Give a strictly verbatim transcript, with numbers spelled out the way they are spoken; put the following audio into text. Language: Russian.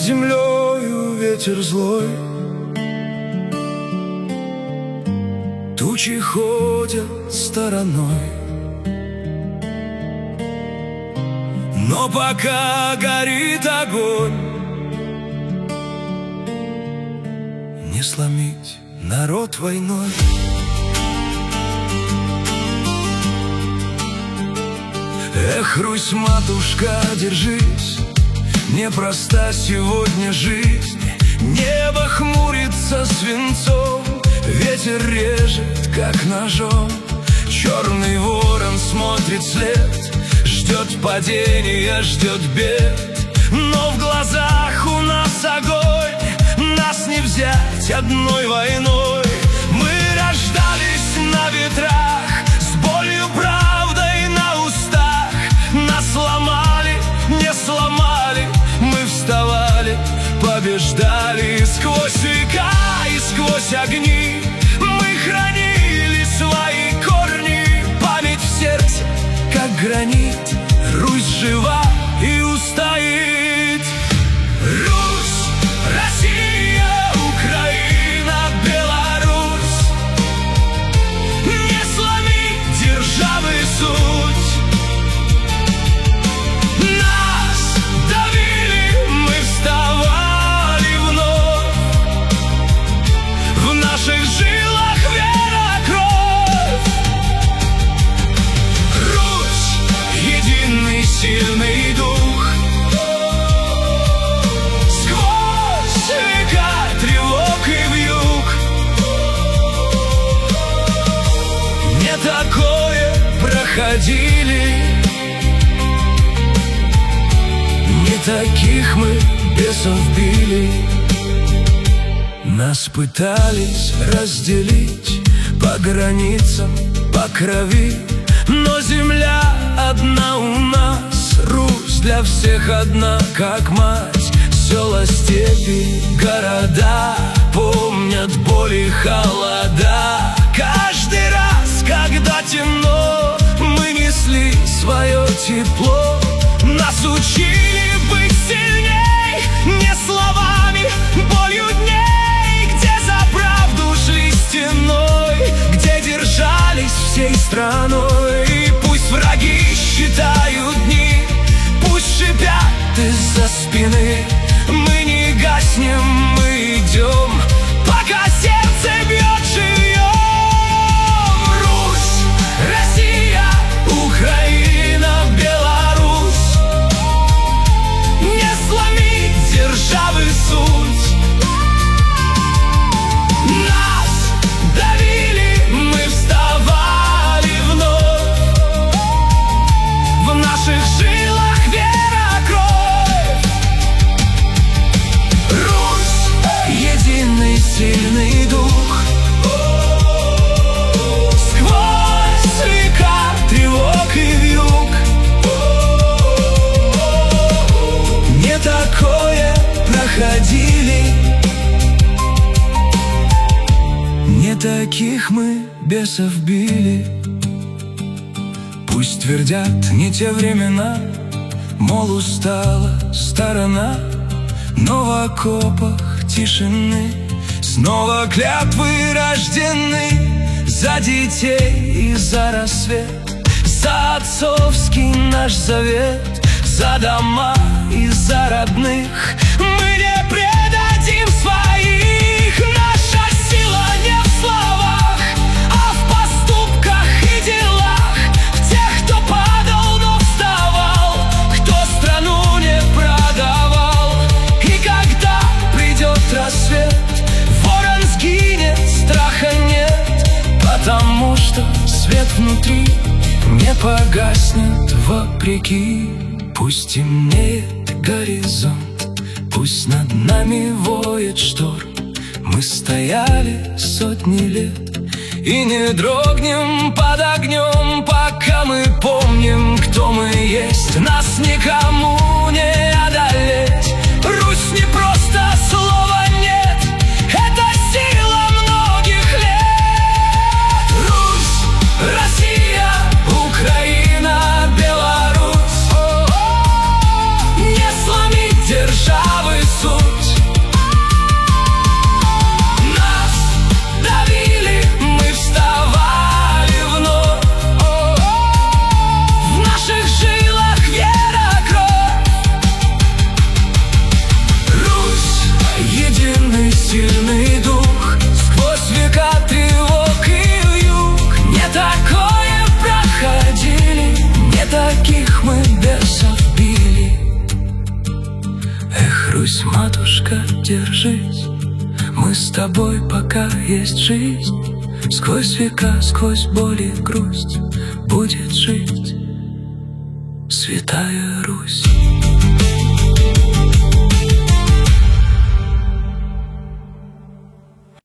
землею ветер злой, тучи ходят стороной. Но пока горит огонь, не сломить народ войной. Эх, Русь, матушка, держись, непроста сегодня жизнь. Небо хмурится свинцом, ветер режет, как ножом. Черный ворон смотрит след, ждет падения, ждет бед. Но в глазах у нас огонь, нас не взять одной войной. Мы рождались на ветрах, с болью, правдой на устах. Нас сломали, не сломали, мы вставали, побеждали. Сквозь века и сквозь огни мы хранили свои корни. Память в сердце, как гранит, Русь жива и устоит. Русь, Россия, Украина, Беларусь, не сломить державы суть. Нас давили, мы вставали вновь. В наших жилах вера, кровь. Русь, единый сильный дух. Сквозь века тревог и вьюг не такое проходили, не таких мы бесов били. Нас пытались разделить по границам, по крови, но земля одна у нас, Русь для всех одна, как мать. Села, степи, города помнят боли, холода. Каждый раз, когда темно, мы несли свое тепло. Нас учили быть сильней, не словами, болью дней. Где за правду шли стеной, где держались всей страной. И пусть враги считают дни, пусть шипят из-за спины, мы не гаснем, мы идем, пока сердце бьет живьем. Русь, Россия, Украина, Беларусь, не сломить державы суть. Нас давили, мы вставали вновь. В наших жилах вера, кровь. Русь, единый сильный дух. Сквозь века тревог и вьюг не такое проходили, не таких мы бесов били. Пусть твердят не те времена, мол, устала сторона, но в окопах тишины снова клятвы рождены. За детей и за рассвет, за отцовский наш завет, за дома и за родных мы не предадим своих. Наша сила не в словах, а в поступках и делах. В тех, кто падал, но вставал, кто страну не продавал. И когда придет рассвет, ворон сгинет, страха нет, потому что свет внутри не погаснет вопреки. Пусть темнеет горизонт, пусть над нами воет шторм. Мы стояли сотни лет и не дрогнем под огнем, пока мы помним, кто мы есть. Нас никому не одолеть. Русь не просто слова нет, это сила многих лет. Русь, Россия, Украина, Беларусь, не сломить державы суть. жить. Мы с тобой, пока есть жизнь. Сквозь века, сквозь боль и грусть будет жить Святая Русь.